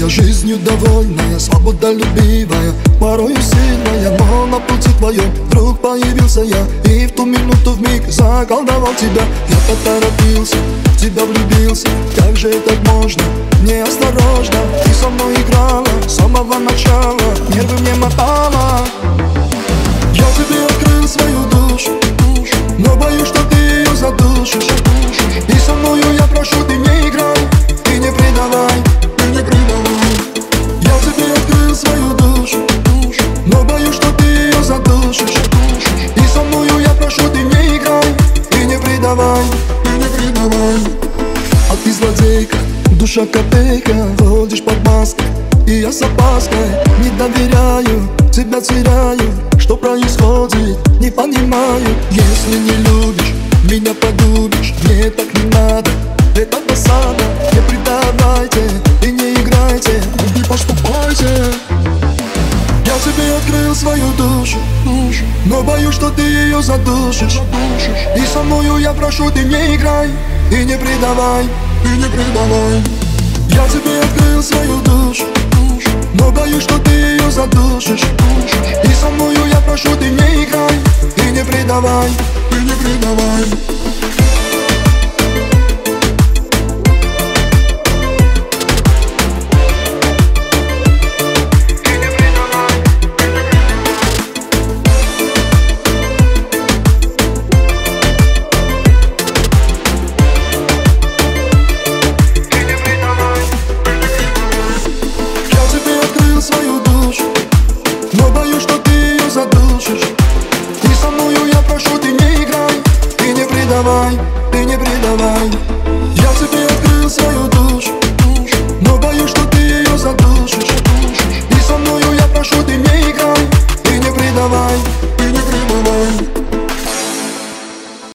Я жизнью довольная, свободолюбивая, порою сильная, но на пути твоем вдруг появился я. И в ту минуту вмиг заколдовал тебя. Я поторопился, в тебя влюбился. Как же так можно? Неосторожно ты со мной играла с самого начала, нервы мне мотала. Я тебе открыл свою душу, но боюсь, что ты ее задушишь. И со мною я прошу, ты не играй и не предавай, и не предавай. Я тебе открыл свою душу, но боюсь, что ты ее задушишь. И со мною я прошу, ты не играй и не предавай, и не предавай. А ты злодейка, душа копейка, ходишь под маской, и я с опаской не доверяю, тебя теряю. Что происходит, не понимаю. Если не любишь, меня погубишь. Мне так не надо, это досада. Не предавайте и не играйте, не поступайте. Я тебе открыл свою душу, но боюсь, что ты ее задушишь. И со мною я прошу, ты не играй и не предавай, и не предавай. Я тебе открыл свою душу, но боюсь, что ты ее задушишь. И со мною я прошу, ты не играй и не предавай, и не предавай.